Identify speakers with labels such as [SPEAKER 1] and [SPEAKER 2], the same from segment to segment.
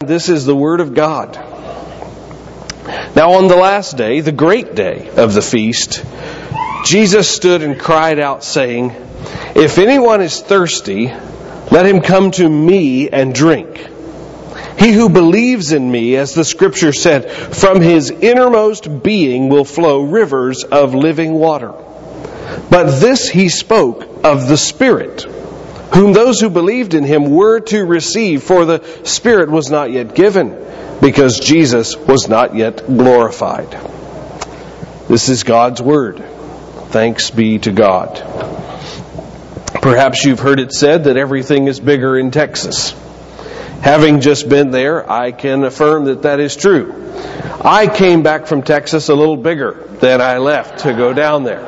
[SPEAKER 1] This is the Word of God. Now on the last day, the great day of the feast, Jesus stood and cried out, saying, "If anyone is thirsty, let him come to me and drink. He who believes in me, as the Scripture said, from his innermost being will flow rivers of living water." But this he spoke of the Spirit, whom those who believed in him were to receive, for the Spirit was not yet given, because Jesus was not yet glorified. This is God's Word. Thanks be to God. Perhaps you've heard it said that everything is bigger in Texas. Having just been there, I can affirm that that is true. I came back from Texas a little bigger than I left to go down there.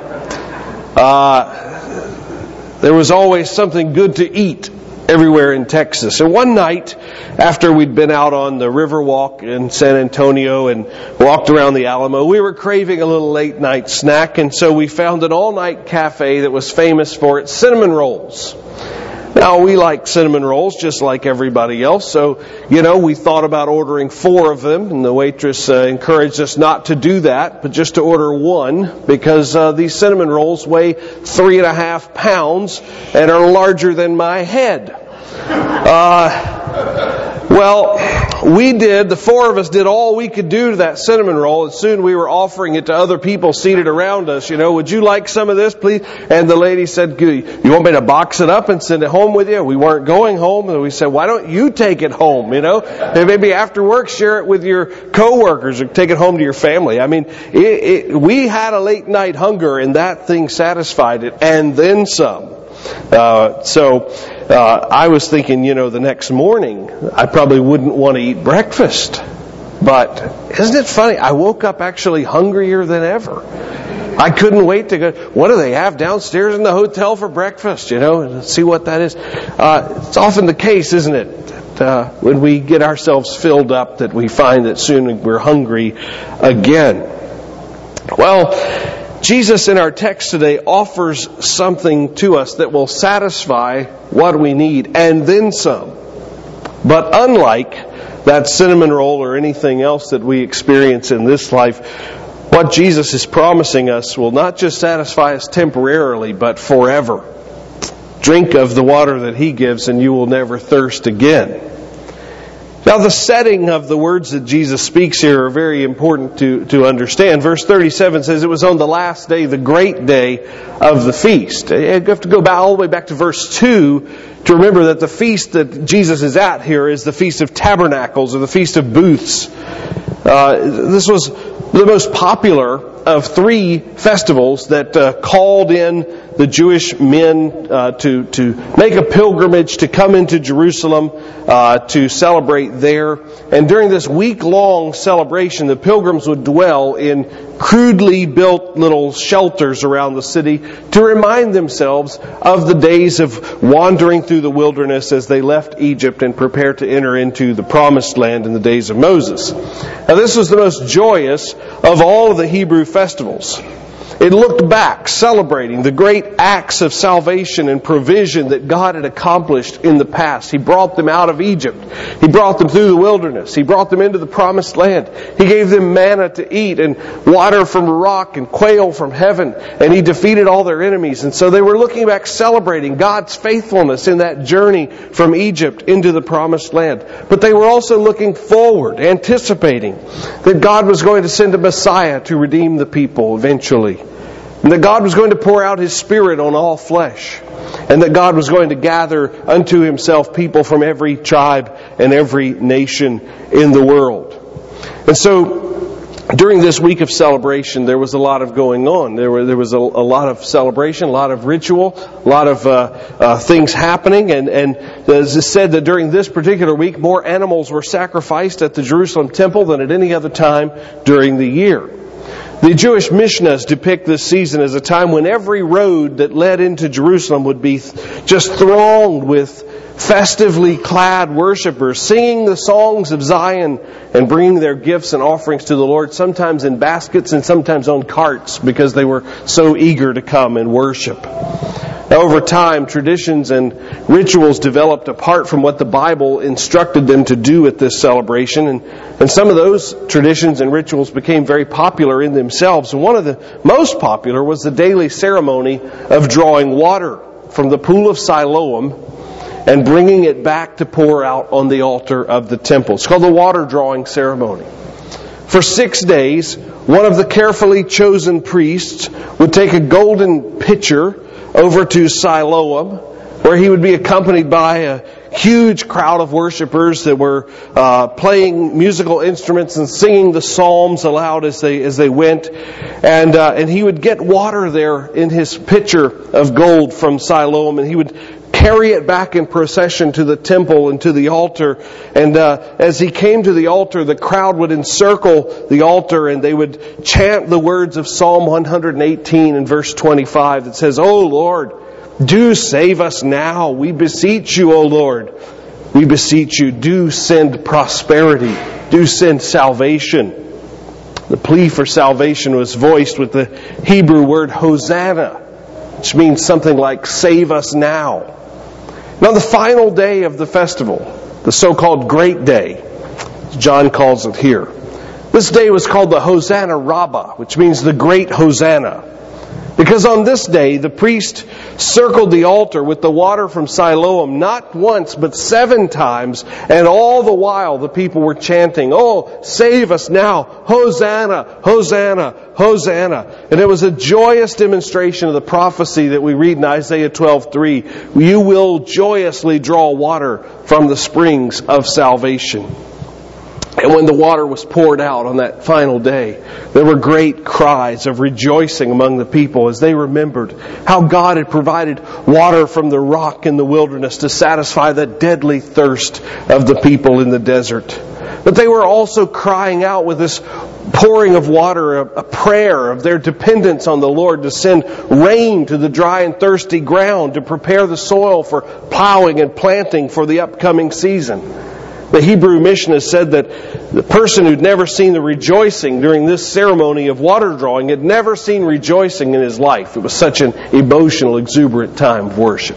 [SPEAKER 1] There was always something good to eat everywhere in Texas. And one night, after we'd been out on the Riverwalk in San Antonio and walked around the Alamo, we were craving a little late night snack, and so we found an all-night cafe that was famous for its cinnamon rolls. Now, we like cinnamon rolls just like everybody else, so, we thought about ordering 4 of them, and the waitress encouraged us not to do that, but just to order 1, because these cinnamon rolls weigh 3.5 pounds and are larger than my head. We did, the 4 of us did all we could do to that cinnamon roll, and soon we were offering it to other people seated around us. Would you like some of this, please? And the lady said, "You want me to box it up and send it home with you?" We weren't going home, and we said, "Why don't you take it home, And maybe after work share it with your coworkers or take it home to your family." I mean, we had a late night hunger, and that thing satisfied it, and then some. I was thinking, the next morning, I probably wouldn't want to eat breakfast. But isn't it funny? I woke up actually hungrier than ever. I couldn't wait to go, what do they have downstairs in the hotel for breakfast, and see what that is. It's often the case, isn't it? That, when we get ourselves filled up, that we find that soon we're hungry again. Well, Jesus in our text today offers something to us that will satisfy what we need, and then some. But unlike that cinnamon roll or anything else that we experience in this life, what Jesus is promising us will not just satisfy us temporarily, but forever. Drink of the water that He gives, and you will never thirst again. Now, the setting of the words that Jesus speaks here are very important to understand. Verse 37 says it was on the last day, the great day of the feast. You have to go back all the way back to verse 2 to remember that the feast that Jesus is at here is the Feast of Tabernacles, or the Feast of Booths. This was the most popular of 3 festivals that called in the Jewish men to make a pilgrimage to come into Jerusalem to celebrate there. And during this week-long celebration, the pilgrims would dwell in crudely built little shelters around the city to remind themselves of the days of wandering through the wilderness as they left Egypt and prepared to enter into the Promised Land in the days of Moses. Now, this was the most joyous of all of the Hebrew festivals. It looked back, celebrating the great acts of salvation and provision that God had accomplished in the past. He brought them out of Egypt. He brought them through the wilderness. He brought them into the Promised Land. He gave them manna to eat and water from a rock and quail from heaven. And He defeated all their enemies. And so they were looking back, celebrating God's faithfulness in that journey from Egypt into the Promised Land. But they were also looking forward, anticipating that God was going to send a Messiah to redeem the people eventually. And that God was going to pour out His Spirit on all flesh. And that God was going to gather unto Himself people from every tribe and every nation in the world. And so, during this week of celebration, there was a lot of going on. There was a lot of celebration, a lot of ritual, a lot of things happening. And as it said that during this particular week, more animals were sacrificed at the Jerusalem temple than at any other time during the year. The Jewish Mishnahs depict this season as a time when every road that led into Jerusalem would be just thronged with festively clad worshipers, singing the songs of Zion and bringing their gifts and offerings to the Lord, sometimes in baskets and sometimes on carts, because they were so eager to come and worship. Over time, traditions and rituals developed apart from what the Bible instructed them to do at this celebration. And some of those traditions and rituals became very popular in themselves. And one of the most popular was the daily ceremony of drawing water from the pool of Siloam and bringing it back to pour out on the altar of the temple. It's called the water drawing ceremony. For 6 days, one of the carefully chosen priests would take a golden pitcher over to Siloam, where he would be accompanied by a huge crowd of worshipers that were playing musical instruments and singing the psalms aloud as they went. And he would get water there in his pitcher of gold from Siloam, and he would carry it back in procession to the temple and to the altar. And as he came to the altar, the crowd would encircle the altar and they would chant the words of Psalm 118 and verse 25 that says, "O Lord, do save us now. We beseech you, O Lord. We beseech you, do send prosperity. Do send salvation." The plea for salvation was voiced with the Hebrew word Hosanna, which means something like save us now. Now, the final day of the festival, the so-called Great Day, John calls it here, this day was called the Hosanna Rabbah, which means the Great Hosanna. Because on this day, the priest circled the altar with the water from Siloam not once, but 7 times. And all the while, the people were chanting, "Oh, save us now! Hosanna! Hosanna! Hosanna!" And it was a joyous demonstration of the prophecy that we read in Isaiah 12:3. You will joyously draw water from the springs of salvation. And when the water was poured out on that final day, there were great cries of rejoicing among the people as they remembered how God had provided water from the rock in the wilderness to satisfy the deadly thirst of the people in the desert. But they were also crying out with this pouring of water, a prayer of their dependence on the Lord to send rain to the dry and thirsty ground to prepare the soil for plowing and planting for the upcoming season. The Hebrew Mishnah said that the person who'd never seen the rejoicing during this ceremony of water drawing had never seen rejoicing in his life. It was such an emotional, exuberant time of worship.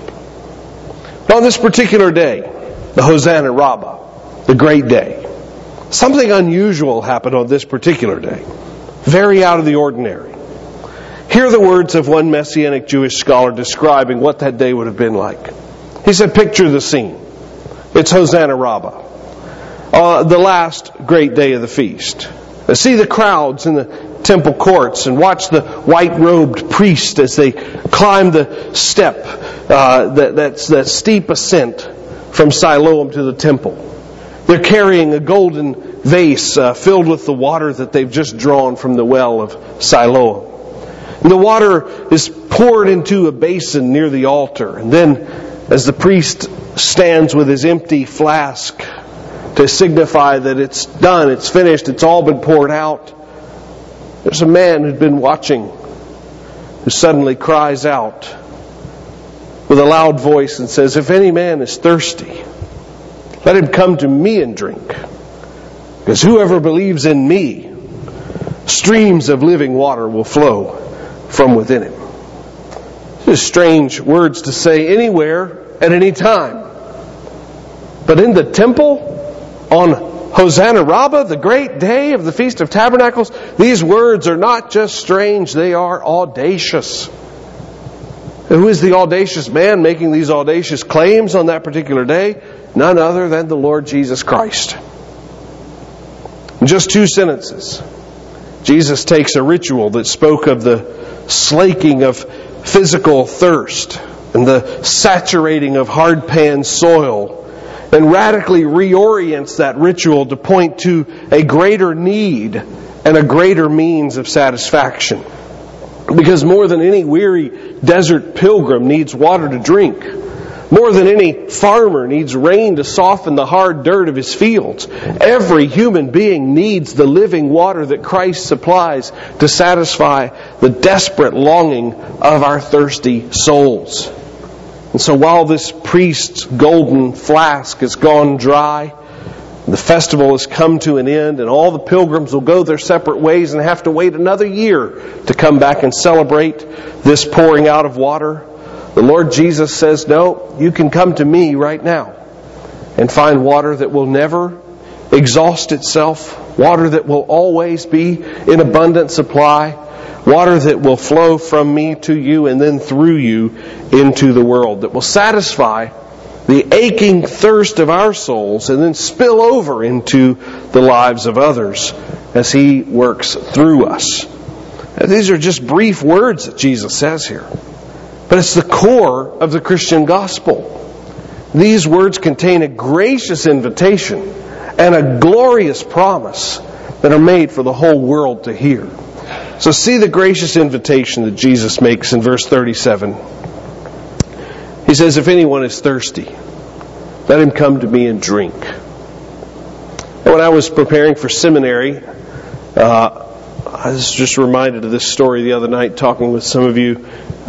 [SPEAKER 1] But on this particular day, the Hosanna Rabbah, the great day, something unusual happened on this particular day, very out of the ordinary. Hear the words of one Messianic Jewish scholar describing what that day would have been like. He said, picture the scene. It's Hosanna Rabbah. The last great day of the feast. See the crowds in the temple courts and watch the white-robed priest as they climb the step, that steep ascent from Siloam to the temple. They're carrying a golden vase filled with the water that they've just drawn from the well of Siloam. And the water is poured into a basin near the altar. And then, as the priest stands with his empty flask to signify that it's done, it's finished, it's all been poured out, there's a man who'd been watching who suddenly cries out with a loud voice and says, "If any man is thirsty, let him come to me and drink. Because whoever believes in me, streams of living water will flow from within him." These are strange words to say anywhere at any time. But in the temple, on Hosanna Rabbah, the great day of the Feast of Tabernacles, these words are not just strange, they are audacious. And who is the audacious man making these audacious claims on that particular day? None other than the Lord Jesus Christ. In just 2 sentences, Jesus takes a ritual that spoke of the slaking of physical thirst and the saturating of hard-pan soil, and radically reorients that ritual to point to a greater need and a greater means of satisfaction. Because more than any weary desert pilgrim needs water to drink, more than any farmer needs rain to soften the hard dirt of his fields, every human being needs the living water that Christ supplies to satisfy the desperate longing of our thirsty souls. And so while this priest's golden flask has gone dry, the festival has come to an end, and all the pilgrims will go their separate ways and have to wait another year to come back and celebrate this pouring out of water, The Lord Jesus says, no, you can come to me right now and find water that will never exhaust itself, water that will always be in abundant supply, water that will flow from me to you and then through you into the world, that will satisfy the aching thirst of our souls and then spill over into the lives of others as He works through us. Now, these are just brief words that Jesus says here, but it's the core of the Christian gospel. These words contain a gracious invitation and a glorious promise that are made for the whole world to hear. So see the gracious invitation that Jesus makes in verse 37. He says, if anyone is thirsty, let him come to me and drink. And when I was preparing for seminary, I was just reminded of this story the other night talking with some of you.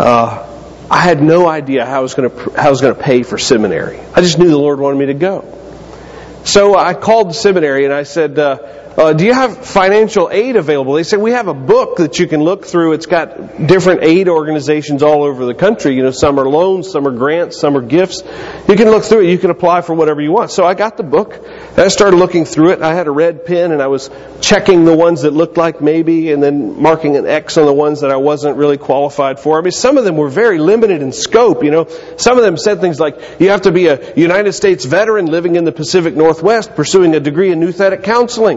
[SPEAKER 1] I had no idea how I was going to pay for seminary. I just knew the Lord wanted me to go. So I called the seminary and I said, do you have financial aid available? They said, we have a book that you can look through. It's got different aid organizations all over the country. You know, some are loans, some are grants, some are gifts. You can look through it. You can apply for whatever you want. So I got the book and I started looking through it. I had a red pen and I was checking the ones that looked like maybe and then marking an X on the ones that I wasn't really qualified for. I mean, some of them were very limited in scope, you know. Some of them said things like, you have to be a United States veteran living in the Pacific Northwest pursuing a degree in Nouthetic counseling.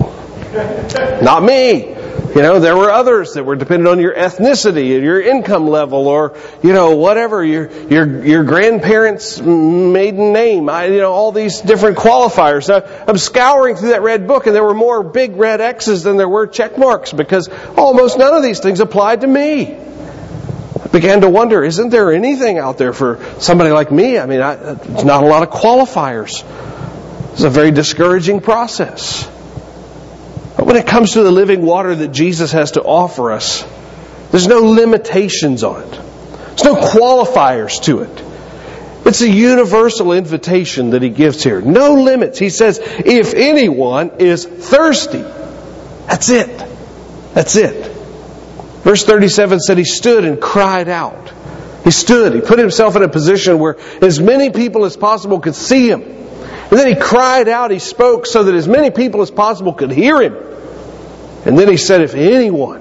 [SPEAKER 1] Not me. You know, there were others that were dependent on your ethnicity and your income level or, you know, whatever, your grandparents' maiden name. All these different qualifiers. Now, I'm scouring through that red book and there were more big red X's than there were check marks because almost none of these things applied to me. I began to wonder, isn't there anything out there for somebody like me? I mean, there's not a lot of qualifiers. It's a very discouraging process. But when it comes to the living water that Jesus has to offer us, there's no limitations on it. There's no qualifiers to it. It's a universal invitation that He gives here. No limits. He says, if anyone is thirsty, that's it. That's it. Verse 37 said He stood and cried out. He stood. He put Himself in a position where as many people as possible could see Him. And then He cried out, He spoke so that as many people as possible could hear Him. And then He said, if anyone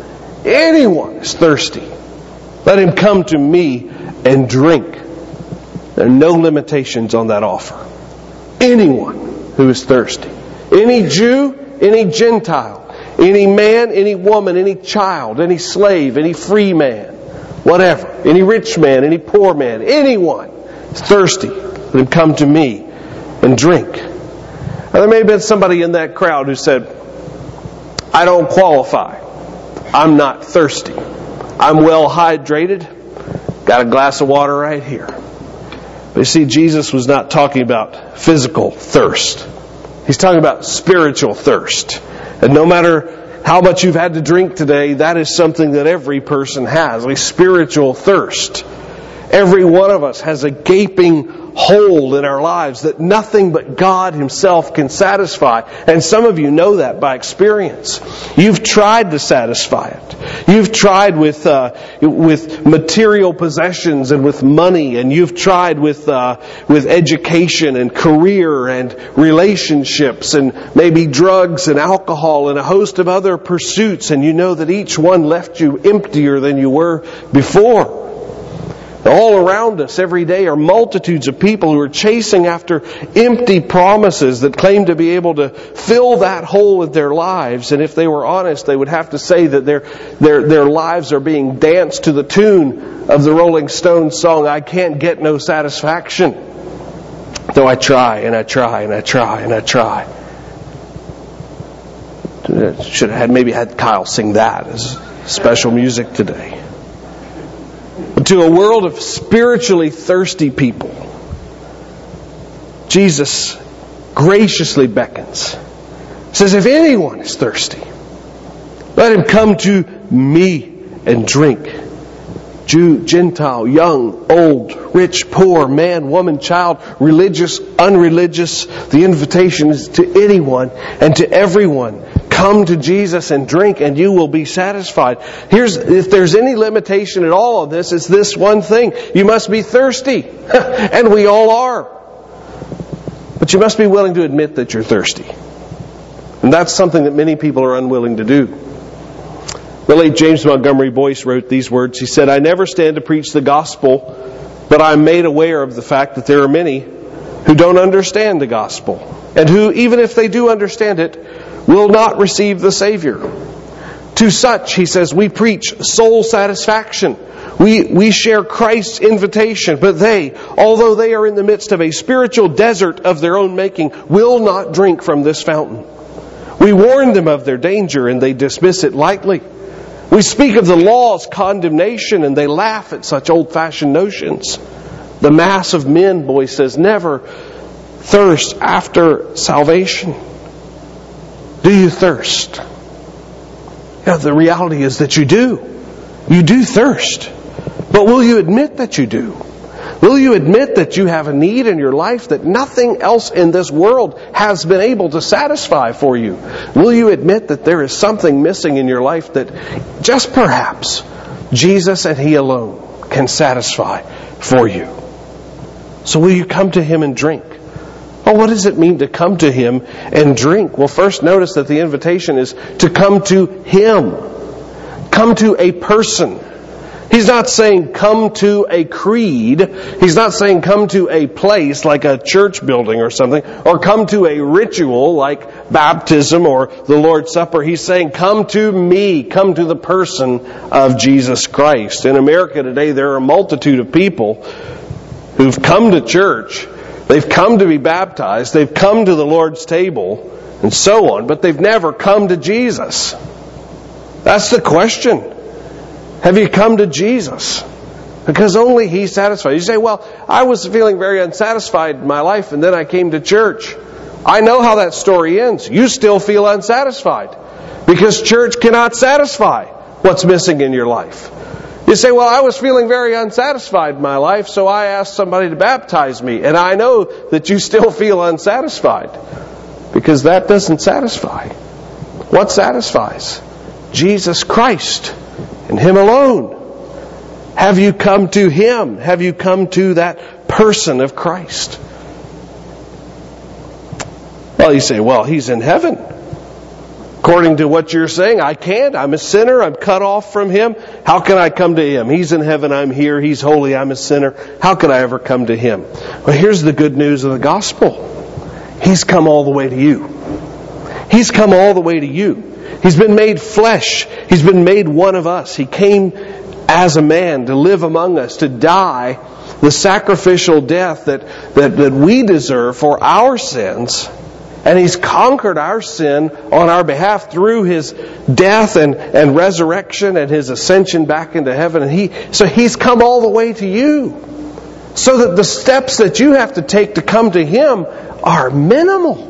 [SPEAKER 1] is thirsty, let him come to me and drink. There are no limitations on that offer. Anyone who is thirsty. Any Jew, any Gentile, any man, any woman, any child, any slave, any free man, whatever. Any rich man, any poor man, anyone is thirsty, let him come to me and drink. Now, there may have been somebody in that crowd who said, I don't qualify. I'm not thirsty. I'm well hydrated. Got a glass of water right here. But you see, Jesus was not talking about physical thirst. He's talking about spiritual thirst. And no matter how much you've had to drink today, that is something that every person has, a spiritual thirst. Every one of us has a gaping hole in our lives that nothing but God Himself can satisfy. And some of you know that by experience. You've tried to satisfy it. You've tried with material possessions and with money, and you've tried with education and career and relationships and maybe drugs and alcohol and a host of other pursuits, and you know that each one left you emptier than you were before. All around us every day are multitudes of people who are chasing after empty promises that claim to be able to fill that hole in their lives. And if they were honest, they would have to say that their lives are being danced to the tune of the Rolling Stones song, I can't get no satisfaction. Though I try and I try and I try and I try. Should have maybe had Kyle sing that as special music today. To a world of spiritually thirsty people, Jesus graciously beckons. Says, if anyone is thirsty, let him come to me and drink. Jew, Gentile, young, old, rich, poor, man, woman, child, religious, unreligious. The invitation is to anyone and to everyone. Come to Jesus and drink and you will be satisfied. If there's any limitation at all on this, it's this one thing. You must be thirsty. And we all are. But you must be willing to admit that you're thirsty. And that's something that many people are unwilling to do. The late James Montgomery Boyce wrote these words. He said, "I never stand to preach the gospel, but I'm made aware of the fact that there are many who don't understand the gospel, and who, even if they do understand it, will not receive the Savior. To such," he says, "we preach soul satisfaction. We share Christ's invitation, but they, although they are in the midst of a spiritual desert of their own making, will not drink from this fountain. We warn them of their danger, and they dismiss it lightly. We speak of the law's condemnation, and they laugh at such old-fashioned notions. The mass of men," Boyce says, "never thirst after salvation." Do you thirst? The reality is that you do. You do thirst. But will you admit that you do? Will you admit that you have a need in your life that nothing else in this world has been able to satisfy for you? Will you admit that there is something missing in your life that just perhaps Jesus and He alone can satisfy for you? So will you come to Him and drink? Well, what does it mean to come to Him and drink? Well, first notice that the invitation is to come to Him. Come to a person. He's not saying come to a creed. He's not saying come to a place like a church building or something, or come to a ritual like baptism or the Lord's Supper. He's saying come to me, come to the person of Jesus Christ. In America today, there are a multitude of people who've come to church, they've come to be baptized, they've come to the Lord's table, and so on, but they've never come to Jesus. That's the question. Have you come to Jesus? Because only He satisfies. You say, well, I was feeling very unsatisfied in my life and then I came to church. I know how that story ends. You still feel unsatisfied because church cannot satisfy what's missing in your life. You say, well, I was feeling very unsatisfied in my life, so I asked somebody to baptize me. And I know that you still feel unsatisfied because that doesn't satisfy. What satisfies? Jesus Christ. And Him alone. Have you come to Him? Have you come to that person of Christ? Well, you say, well, He's in heaven. According to what you're saying, I can't. I'm a sinner. I'm cut off from Him. How can I come to Him? He's in heaven. I'm here. He's holy. I'm a sinner. How can I ever come to Him? Well, here's the good news of the gospel. He's come all the way to you. He's come all the way to you. He's been made flesh. He's been made one of us. He came as a man to live among us, to die the sacrificial death that we deserve for our sins. And He's conquered our sin on our behalf through His death and resurrection and His ascension back into heaven. And so He's come all the way to you. So that the steps that you have to take to come to Him are minimal.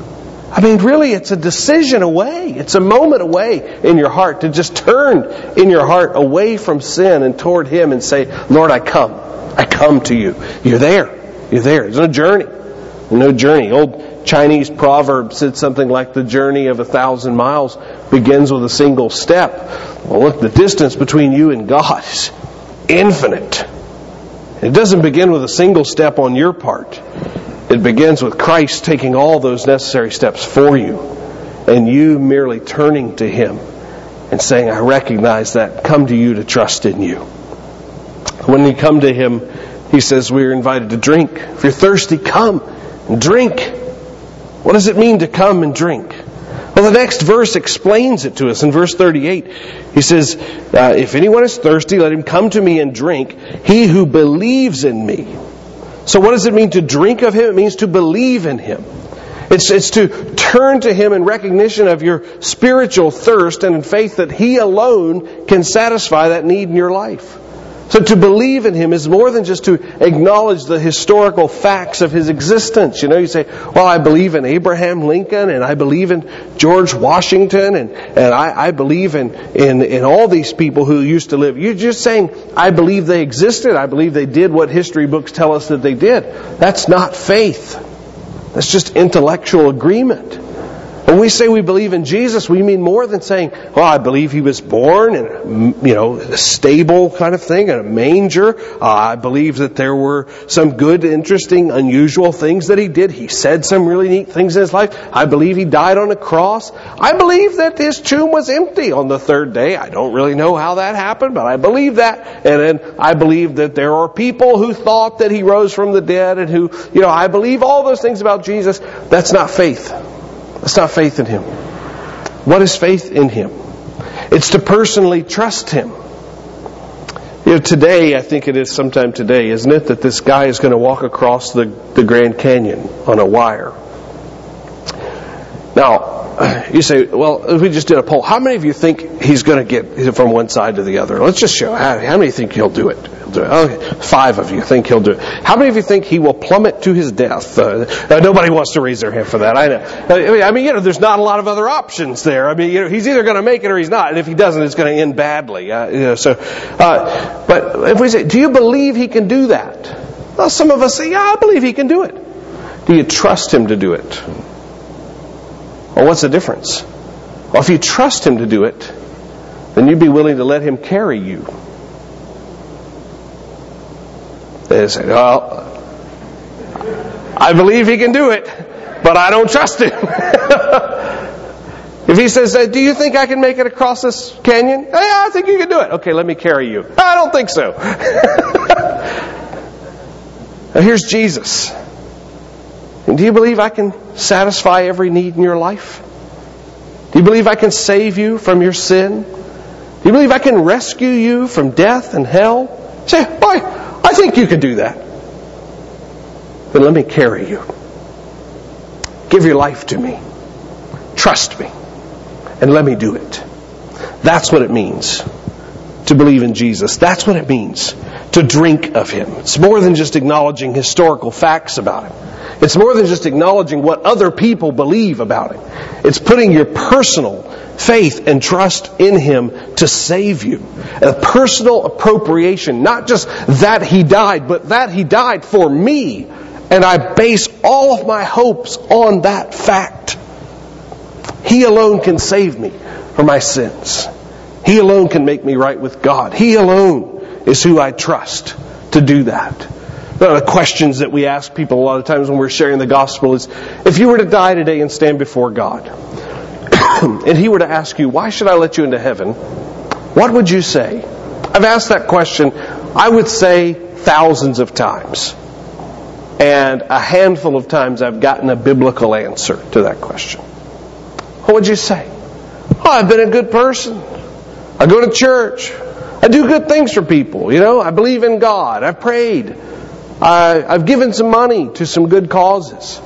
[SPEAKER 1] I mean, really, it's a decision away. It's a moment away in your heart to just turn in your heart away from sin and toward Him and say, Lord, I come. I come to You. You're there. You're there. It's no journey. No journey. Old Chinese proverb said something like the journey of 1,000 miles begins with a single step. Well, look, the distance between you and God is infinite. It doesn't begin with a single step on your part. It begins with Christ taking all those necessary steps for you and you merely turning to Him and saying, I recognize that. Come to You to trust in You. When you come to Him, He says we're invited to drink. If you're thirsty, come and drink. What does it mean to come and drink? Well, the next verse explains it to us. In verse 38, He says, if anyone is thirsty, let him come to me and drink. He who believes in me. So what does it mean to drink of Him? It means to believe in Him. It's to turn to Him in recognition of your spiritual thirst and in faith that He alone can satisfy that need in your life. So to believe in Him is more than just to acknowledge the historical facts of His existence. You know, you say, well, I believe in Abraham Lincoln and I believe in George Washington and I believe in all these people who used to live. You're just saying, I believe they existed. I believe they did what history books tell us that they did. That's not faith. That's just intellectual agreement. When we say we believe in Jesus, we mean more than saying, well, I believe He was born in a stable kind of thing, in a manger. I believe that there were some good, interesting, unusual things that He did. He said some really neat things in His life. I believe He died on a cross. I believe that His tomb was empty on the third day. I don't really know how that happened, but I believe that. And then I believe that there are people who thought that He rose from the dead and who, I believe all those things about Jesus. That's not faith. That's not faith in Him. What is faith in Him? It's to personally trust Him. Today, I think it is sometime today, isn't it, that this guy is going to walk across the Grand Canyon on a wire. Now, you say, well, if we just did a poll, how many of you think he's going to get from one side to the other? Let's just show. How many think he'll do it? Okay, 5 of you think he'll do it. How many of you think he will plummet to his death? Nobody wants to raise their hand for that. I know. I mean, there's not a lot of other options there. I mean, he's either going to make it or he's not. And if he doesn't, it's going to end badly. But if we say, do you believe he can do that? Well, some of us say, yeah, I believe he can do it. Do you trust him to do it? Well, what's the difference? Well, if you trust him to do it, then you'd be willing to let him carry you. They say, well, I believe he can do it, but I don't trust him. If he says, do you think I can make it across this canyon? Yeah, I think you can do it. Okay, let me carry you. I don't think so. Now here's Jesus. And do you believe I can satisfy every need in your life? Do you believe I can save you from your sin? Do you believe I can rescue you from death and hell? Say, boy, I think you can do that. Then let me carry you. Give your life to me. Trust me. And let me do it. That's what it means to believe in Jesus. That's what it means to drink of Him. It's more than just acknowledging historical facts about Him. It's more than just acknowledging what other people believe about Him. It's putting your personal faith and trust in Him to save you. A personal appropriation, not just that He died, but that He died for me. And I base all of my hopes on that fact. He alone can save me from my sins. He alone can make me right with God. He alone is who I trust to do that. One of the questions that we ask people a lot of times when we're sharing the gospel is, if you were to die today and stand before God, and He were to ask you, why should I let you into heaven? What would you say? I've asked that question, I would say thousands of times. And a handful of times I've gotten a biblical answer to that question. What would you say? Oh, I've been a good person. I go to church. I do good things for people. I believe in God. I've prayed. I've given some money to some good causes.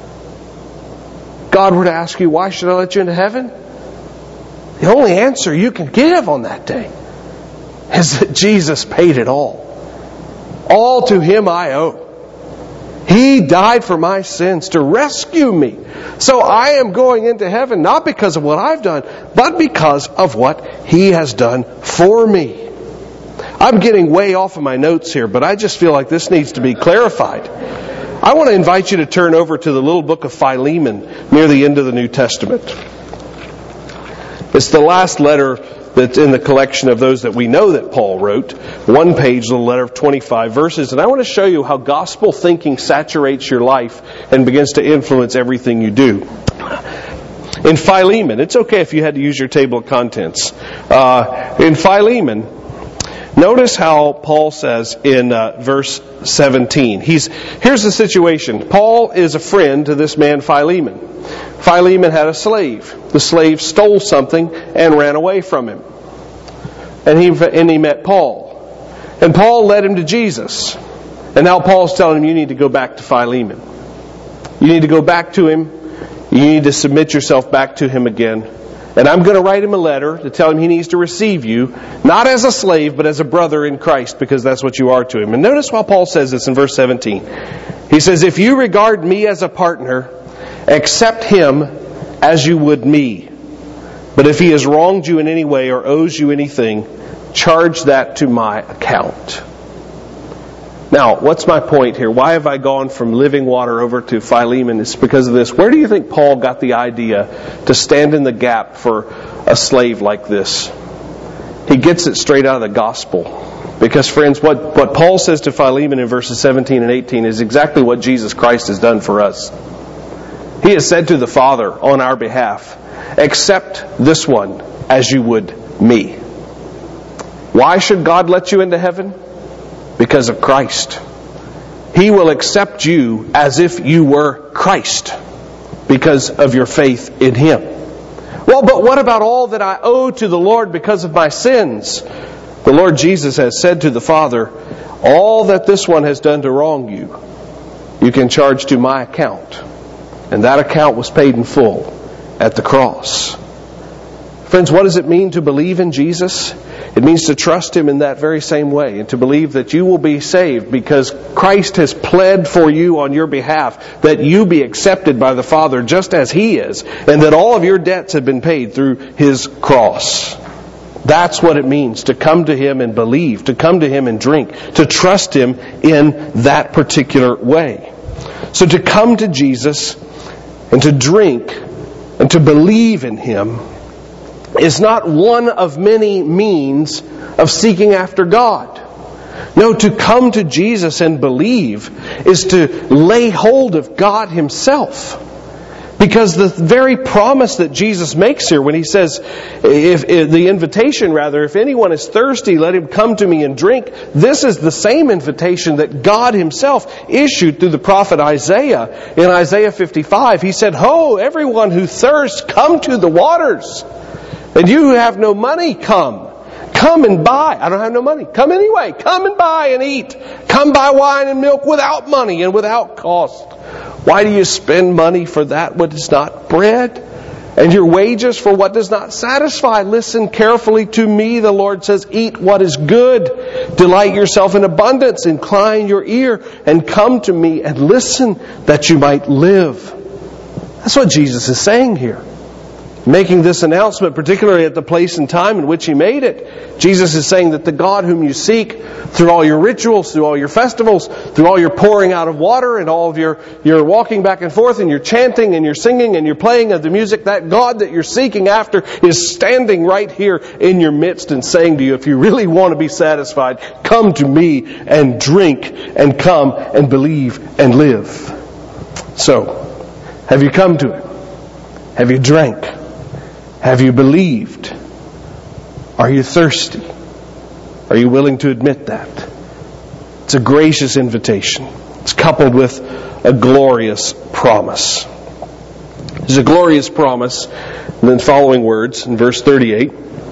[SPEAKER 1] God were to ask you, why should I let you into heaven? The only answer you can give on that day is that Jesus paid it all. All to Him I owe. He died for my sins to rescue me. So I am going into heaven not because of what I've done, but because of what He has done for me. I'm getting way off of my notes here, but I just feel like this needs to be clarified. I want to invite you to turn over to the little book of Philemon near the end of the New Testament. It's the last letter that's in the collection of those that we know that Paul wrote. One page, the letter of 25 verses. And I want to show you how gospel thinking saturates your life and begins to influence everything you do. In Philemon, it's okay if you had to use your table of contents. In Philemon, notice how Paul says in verse 17. Here's the situation. Paul is a friend to this man Philemon. Philemon had a slave. The slave stole something and ran away from him. And he met Paul. And Paul led him to Jesus. And now Paul's telling him, you need to go back to Philemon. You need to go back to him. You need to submit yourself back to him again. And I'm going to write him a letter to tell him he needs to receive you, not as a slave, but as a brother in Christ, because that's what you are to him. And notice why Paul says this in verse 17. He says, if you regard me as a partner, accept him as you would me. But if he has wronged you in any way or owes you anything, charge that to my account. Now, what's my point here? Why have I gone from living water over to Philemon? It's because of this. Where do you think Paul got the idea to stand in the gap for a slave like this? He gets it straight out of the gospel. Because, friends, what Paul says to Philemon in verses 17 and 18 is exactly what Jesus Christ has done for us. He has said to the Father on our behalf, accept this one as you would me. Why should God let you into heaven? Because of Christ. He will accept you as if you were Christ because of your faith in Him. Well, but what about all that I owe to the Lord because of my sins? The Lord Jesus has said to the Father, all that this one has done to wrong you, you can charge to my account. And that account was paid in full at the cross. Friends, what does it mean to believe in Jesus? It means to trust Him in that very same way and to believe that you will be saved because Christ has pled for you on your behalf that you be accepted by the Father just as He is and that all of your debts have been paid through His cross. That's what it means to come to Him and believe, to come to Him and drink, to trust Him in that particular way. So to come to Jesus and to drink and to believe in Him is not one of many means of seeking after God. No, to come to Jesus and believe is to lay hold of God Himself. Because the very promise that Jesus makes here when He says, if anyone is thirsty, let him come to me and drink. This is the same invitation that God Himself issued through the prophet Isaiah. In Isaiah 55, He said, ho, everyone who thirsts, come to the waters. And you who have no money, come. Come and buy. I don't have no money. Come anyway. Come and buy and eat. Come buy wine and milk without money and without cost. Why do you spend money for that which is not bread? And your wages for what does not satisfy? Listen carefully to me, the Lord says. Eat what is good. Delight yourself in abundance. Incline your ear and come to me and listen that you might live. That's what Jesus is saying here. Making this announcement, particularly at the place and time in which He made it. Jesus is saying that the God whom you seek through all your rituals, through all your festivals, through all your pouring out of water and all of your walking back and forth and your chanting and your singing and your playing of the music, that God that you're seeking after is standing right here in your midst and saying to you, if you really want to be satisfied, come to me and drink and come and believe and live. So, have you come to Him? Have you drank? Have you believed? Are you thirsty? Are you willing to admit that? It's a gracious invitation. It's coupled with a glorious promise. There's a glorious promise in the following words in verse 38.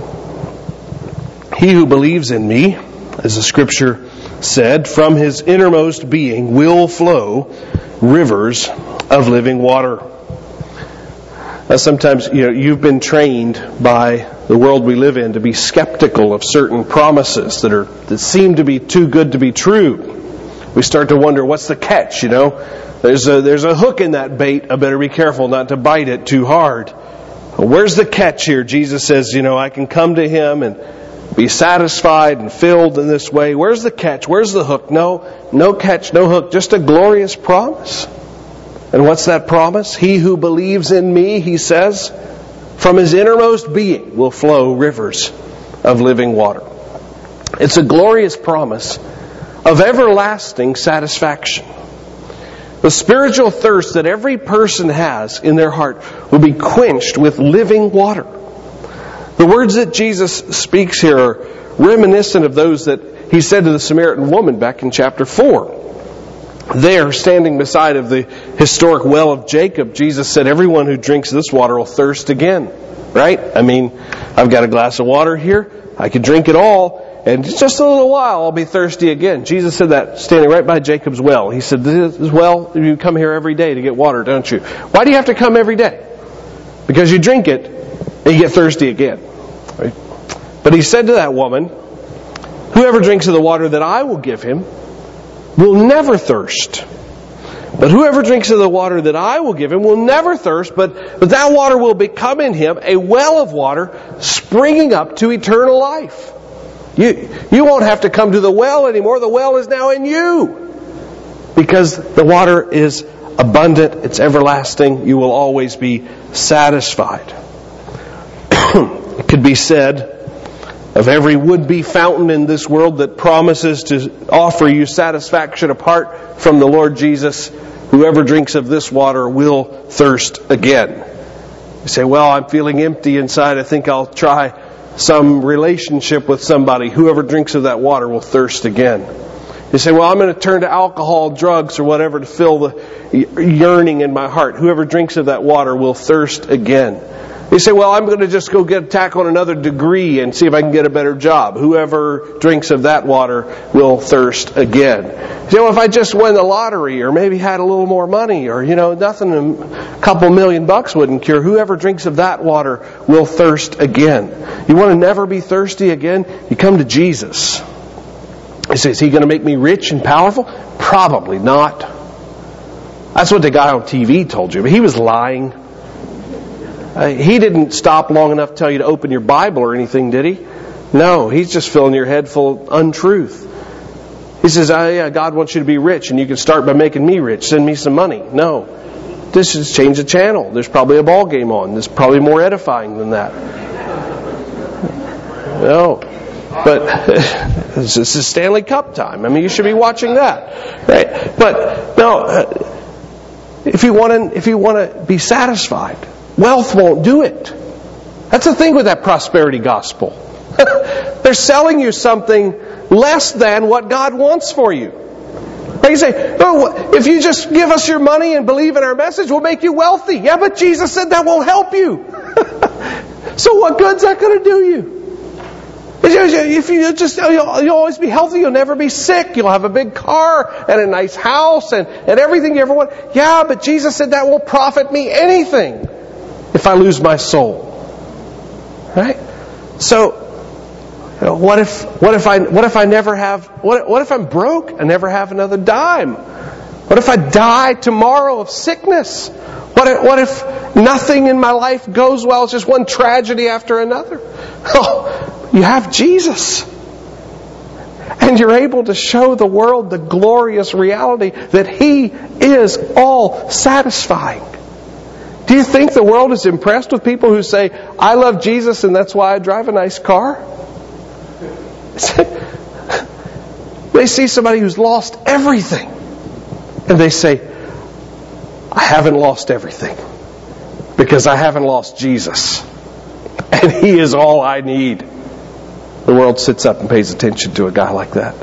[SPEAKER 1] He who believes in me, as the Scripture said, from his innermost being will flow rivers of living water. Sometimes, you've been trained by the world we live in to be skeptical of certain promises that seem to be too good to be true. We start to wonder, what's the catch? There's a hook in that bait. I better be careful not to bite it too hard. Well, where's the catch here? Jesus says, I can come to Him and be satisfied and filled in this way. Where's the catch? Where's the hook? No catch, no hook. Just a glorious promise. And what's that promise? He who believes in me, He says, from his innermost being will flow rivers of living water. It's a glorious promise of everlasting satisfaction. The spiritual thirst that every person has in their heart will be quenched with living water. The words that Jesus speaks here are reminiscent of those that He said to the Samaritan woman back in chapter 4. There, standing beside of the historic well of Jacob, Jesus said, everyone who drinks this water will thirst again. Right? I've got a glass of water here. I could drink it all. And just a little while, I'll be thirsty again. Jesus said that standing right by Jacob's well. He said, this well, you come here every day to get water, don't you? Why do you have to come every day? Because you drink it and you get thirsty again. Right? But He said to that woman, whoever drinks of the water that I will give him will never thirst. But whoever drinks of the water that I will give him will never thirst, but that water will become in him a well of water springing up to eternal life. You won't have to come to the well anymore. The well is now in you. Because the water is abundant, it's everlasting, you will always be satisfied. It could be said of every would-be fountain in this world that promises to offer you satisfaction apart from the Lord Jesus, whoever drinks of this water will thirst again. You say, well, I'm feeling empty inside. I think I'll try some relationship with somebody. Whoever drinks of that water will thirst again. You say, well, I'm going to turn to alcohol, drugs, or whatever to fill the yearning in my heart. Whoever drinks of that water will thirst again. You say, well, I'm going to just go tack on another degree and see if I can get a better job. Whoever drinks of that water will thirst again. You say, well, if I just won the lottery or maybe had a little more money or, nothing, a couple $1,000,000 wouldn't cure. Whoever drinks of that water will thirst again. You want to never be thirsty again? You come to Jesus. You say, is He going to make me rich and powerful? Probably not. That's what the guy on TV told you, but he was lying. He didn't stop long enough to tell you to open your Bible or anything, did he? No, he's just filling your head full of untruth. He says, God wants you to be rich, and you can start by making me rich. Send me some money. No. This is change the channel. There's probably a ball game on. There's probably more edifying than that. No. But this is Stanley Cup time. I mean, you should be watching that. Right? But no, if you want to be satisfied, wealth won't do it. That's the thing with that prosperity gospel. They're selling you something less than what God wants for you. Like you say, oh, if you just give us your money and believe in our message, we'll make you wealthy. Yeah, but Jesus said that won't help you. So what good's that going to do you? If you'll always be healthy, you'll never be sick, you'll have a big car and a nice house and everything you ever want. Yeah, but Jesus said that won't profit me anything if I lose my soul. Right? So, what if I'm broke? I never have another dime. What if I die tomorrow of sickness? What if nothing in my life goes well? It's just one tragedy after another. Oh, you have Jesus. And you're able to show the world the glorious reality that He is all satisfying. Do you think the world is impressed with people who say, I love Jesus and that's why I drive a nice car? They see somebody who's lost everything. And they say, I haven't lost everything. Because I haven't lost Jesus. And He is all I need. The world sits up and pays attention to a guy like that.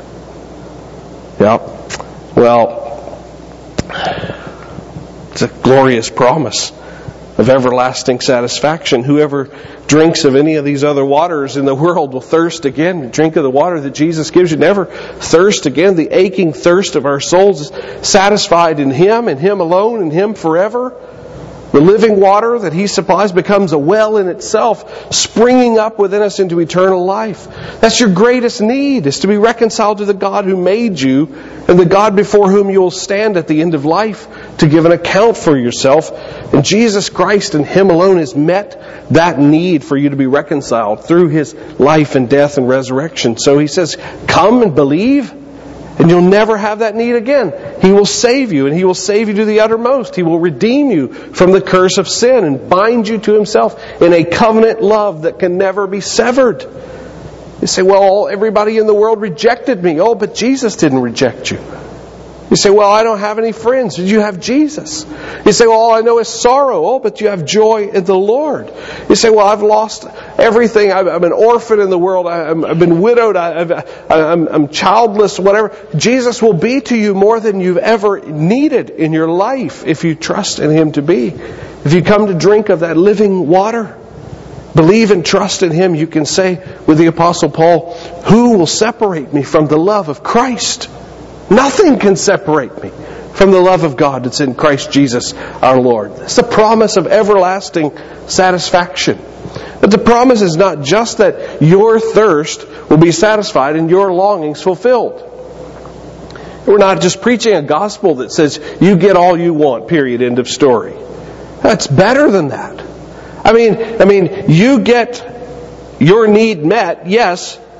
[SPEAKER 1] Yeah. Well, it's a glorious promise of everlasting satisfaction. Whoever drinks of any of these other waters in the world will thirst again. Drink of the water that Jesus gives you. Never thirst again. The aching thirst of our souls is satisfied in Him and Him alone and Him forever. The living water that He supplies becomes a well in itself, springing up within us into eternal life. That's your greatest need, is to be reconciled to the God who made you and the God before whom you will stand at the end of life to give an account for yourself. And Jesus Christ and Him alone has met that need for you to be reconciled through His life and death and resurrection. So He says, come and believe, and you'll never have that need again. He will save you, and He will save you to the uttermost. He will redeem you from the curse of sin and bind you to Himself in a covenant love that can never be severed. You say, well, everybody in the world rejected me. Oh, but Jesus didn't reject you. You say, well, I don't have any friends. Did you have Jesus? You say, well, all I know is sorrow. Oh, but you have joy in the Lord. You say, well, I've lost everything. I'm an orphan in the world. I've been widowed. I'm childless, whatever. Jesus will be to you more than you've ever needed in your life if you trust in Him to be. If you come to drink of that living water, believe and trust in Him, you can say with the Apostle Paul, who will separate me from the love of Christ? Nothing can separate me from the love of God that's in Christ Jesus our Lord. It's the promise of everlasting satisfaction. But the promise is not just that your thirst will be satisfied and your longings fulfilled. We're not just preaching a gospel that says you get all you want, period, end of story. That's better than that. I mean, you get your need met, yes,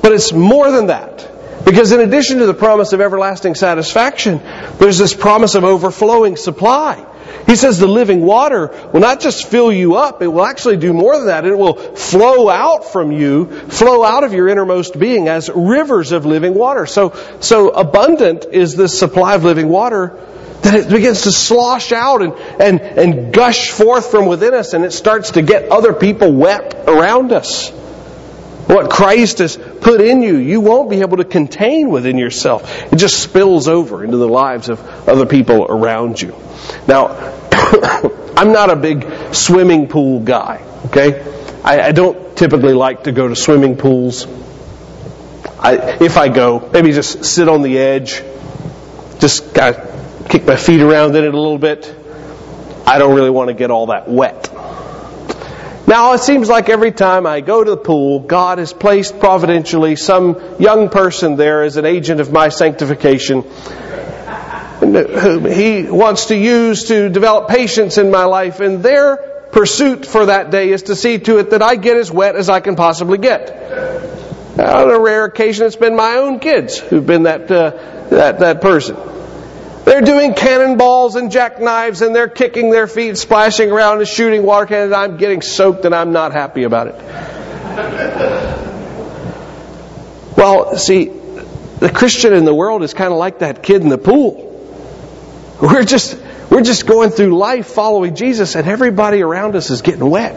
[SPEAKER 1] But it's more than that. Because in addition to the promise of everlasting satisfaction, there's this promise of overflowing supply. He says the living water will not just fill you up, it will actually do more than that. It will flow out from you, flow out of your innermost being as rivers of living water. So abundant is this supply of living water that it begins to slosh out and gush forth from within us, and it starts to get other people wet around us. What Christ has put in you, you won't be able to contain within yourself. It just spills over into the lives of other people around you. Now, I'm not a big swimming pool guy, okay? I don't typically like to go to swimming pools. If I go, maybe just sit on the edge, just kind of kick my feet around in it a little bit. I don't really want to get all that wet. Now, it seems like every time I go to the pool, God has placed providentially some young person there as an agent of my sanctification, whom He wants to use to develop patience in my life, and their pursuit for that day is to see to it that I get as wet as I can possibly get. On a rare occasion, it's been my own kids who've been that person. They're doing cannonballs and jackknives, and they're kicking their feet, splashing around and shooting water cannons, and I'm getting soaked and I'm not happy about it. Well, see, the Christian in the world is kind of like that kid in the pool. We're just going through life following Jesus, and everybody around us is getting wet.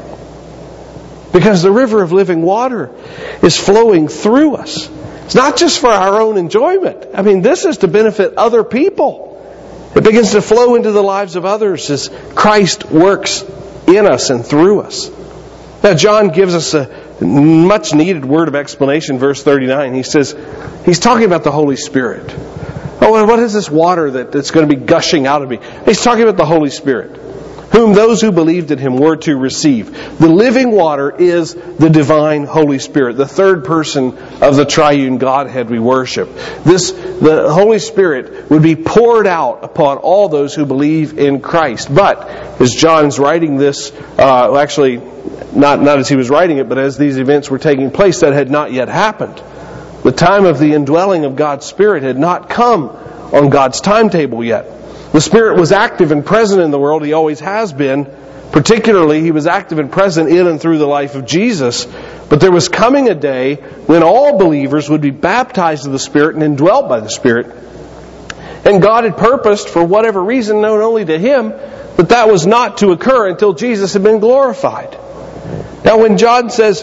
[SPEAKER 1] Because the river of living water is flowing through us. It's not just for our own enjoyment. I mean, this is to benefit other people. It begins to flow into the lives of others as Christ works in us and through us. Now, John gives us a much needed word of explanation, verse 39. He says, he's talking about the Holy Spirit. Oh, what is this water that's going to be gushing out of me? He's talking about the Holy Spirit, whom those who believed in Him were to receive. The living water is the divine Holy Spirit, the third person of the triune Godhead we worship. The Holy Spirit would be poured out upon all those who believe in Christ. But, as John's writing this, actually, not as he was writing it, but as these events were taking place, that had not yet happened. The time of the indwelling of God's Spirit had not come on God's timetable yet. The Spirit was active and present in the world. He always has been. Particularly, He was active and present in and through the life of Jesus. But there was coming a day when all believers would be baptized of the Spirit and indwelt by the Spirit. And God had purposed, for whatever reason known only to Him, that was not to occur until Jesus had been glorified. Now, when John says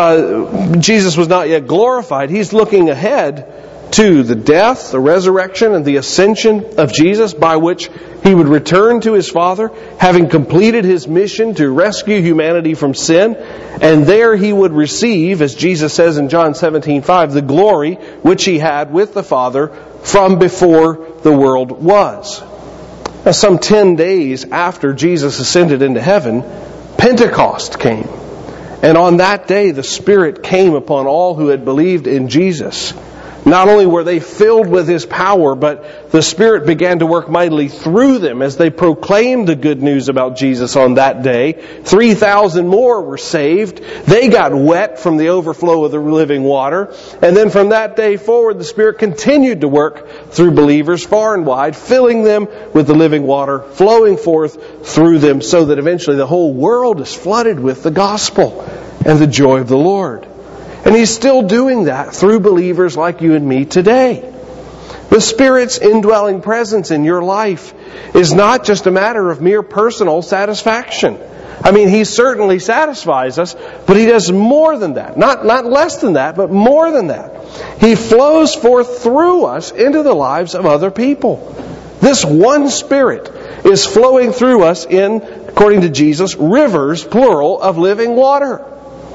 [SPEAKER 1] Jesus was not yet glorified, he's looking ahead to the death, the resurrection, and the ascension of Jesus, by which He would return to His Father, having completed His mission to rescue humanity from sin, and there He would receive, as Jesus says in John 17:5, the glory which He had with the Father from before the world was. Now, some 10 days after Jesus ascended into heaven, Pentecost came. And on that day, the Spirit came upon all who had believed in Jesus. Not only were they filled with His power, but the Spirit began to work mightily through them as they proclaimed the good news about Jesus on that day. 3,000 more were saved. They got wet from the overflow of the living water. And then from that day forward, the Spirit continued to work through believers far and wide, filling them with the living water, flowing forth through them, so that eventually the whole world is flooded with the gospel and the joy of the Lord. And He's still doing that through believers like you and me today. The Spirit's indwelling presence in your life is not just a matter of mere personal satisfaction. I mean, He certainly satisfies us, but He does more than that. Not less than that, but more than that. He flows forth through us into the lives of other people. This one Spirit is flowing through us in, according to Jesus, rivers, plural, of living water.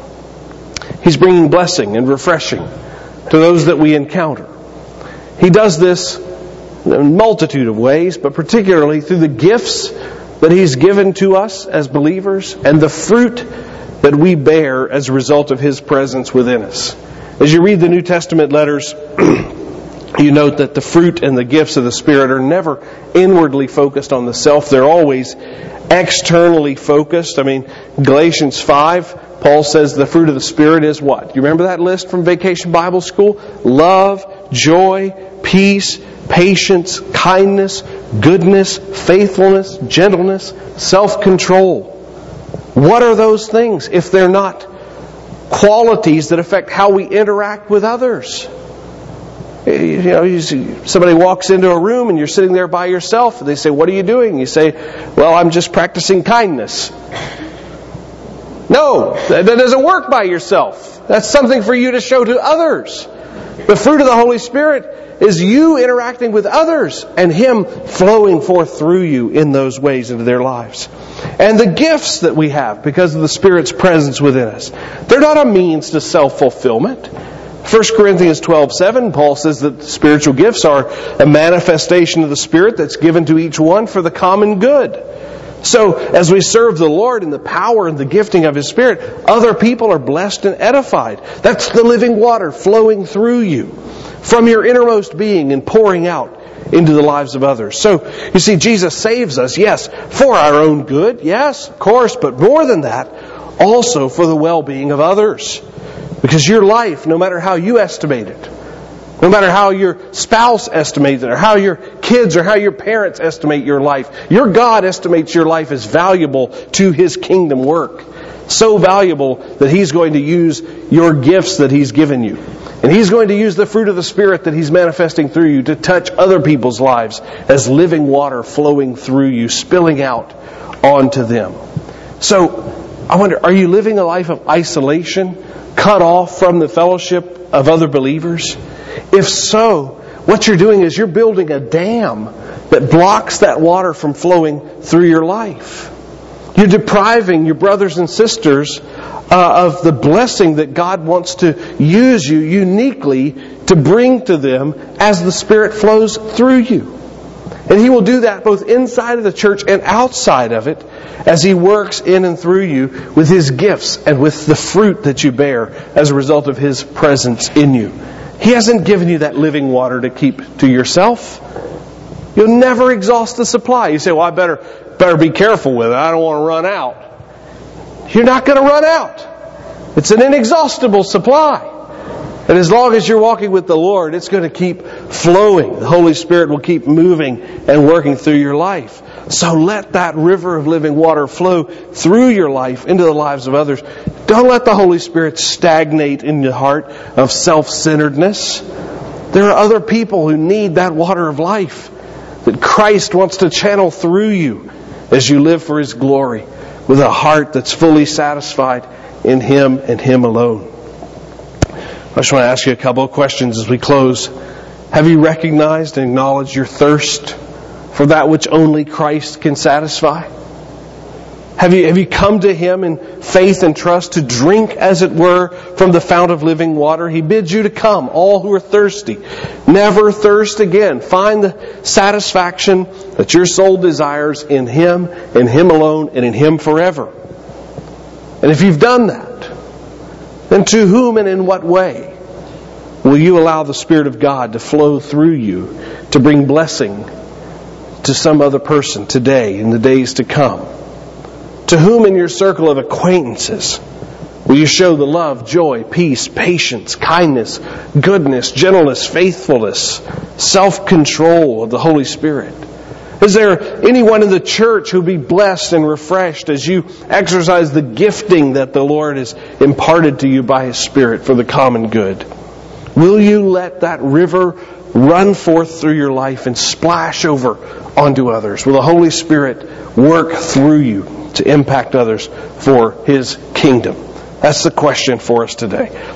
[SPEAKER 1] He's bringing blessing and refreshing to those that we encounter. He does this in a multitude of ways, but particularly through the gifts that He's given to us as believers and the fruit that we bear as a result of His presence within us. As you read the New Testament letters, you note that the fruit and the gifts of the Spirit are never inwardly focused on the self. They're always externally focused. I mean, Galatians 5 Paul says the fruit of the Spirit is what? You remember that list from Vacation Bible School? Love, joy, peace, patience, kindness, goodness, faithfulness, gentleness, self-control. What are those things if they're not qualities that affect how we interact with others? You know, somebody walks into a room and you're sitting there by yourself and they say, "What are you doing?" You say, "Well, I'm just practicing kindness." No, that doesn't work by yourself. That's something for you to show to others. The fruit of the Holy Spirit is you interacting with others and Him flowing forth through you in those ways into their lives. And the gifts that we have because of the Spirit's presence within us, they're not a means to self-fulfillment. 1 Corinthians 12:7, Paul says that spiritual gifts are a manifestation of the Spirit that's given to each one for the common good. So, as we serve the Lord in the power and the gifting of His Spirit, other people are blessed and edified. That's the living water flowing through you from your innermost being and pouring out into the lives of others. So, you see, Jesus saves us, yes, for our own good, yes, of course, but more than that, also for the well-being of others. Because your life, no matter how you estimate it, no matter how your spouse estimates it, or how your kids or how your parents estimate your life, your God estimates your life as valuable to His kingdom work. So valuable that He's going to use your gifts that He's given you. And He's going to use the fruit of the Spirit that He's manifesting through you to touch other people's lives as living water flowing through you, spilling out onto them. So, I wonder, are you living a life of isolation, cut off from the fellowship of other believers? If so, what you're doing is you're building a dam that blocks that water from flowing through your life. You're depriving your brothers and sisters of the blessing that God wants to use you uniquely to bring to them as the Spirit flows through you. And He will do that both inside of the church and outside of it as He works in and through you with His gifts and with the fruit that you bear as a result of His presence in you. He hasn't given you that living water to keep to yourself. You'll never exhaust the supply. You say, "Well, I better be careful with it. I don't want to run out." You're not going to run out. It's an inexhaustible supply. And as long as you're walking with the Lord, it's going to keep flowing. The Holy Spirit will keep moving and working through your life. So let that river of living water flow through your life into the lives of others. Don't let the Holy Spirit stagnate in your heart of self-centeredness. There are other people who need that water of life that Christ wants to channel through you as you live for His glory with a heart that's fully satisfied in Him and Him alone. I just want to ask you a couple of questions as we close. Have you recognized and acknowledged your thirst for that which only Christ can satisfy? Have you come to Him in faith and trust to drink, as it were, from the fount of living water? He bids you to come, all who are thirsty. Never thirst again. Find the satisfaction that your soul desires in Him alone, and in Him forever. And if you've done that, then to whom and in what way will you allow the Spirit of God to flow through you to bring blessing to some other person today and the days to come? To whom in your circle of acquaintances will you show the love, joy, peace, patience, kindness, goodness, gentleness, faithfulness, self-control of the Holy Spirit? Is there anyone in the church who will be blessed and refreshed as you exercise the gifting that the Lord has imparted to you by His Spirit for the common good? Will you let that river run forth through your life and splash over onto others? Will the Holy Spirit work through you to impact others for His kingdom? That's the question for us today.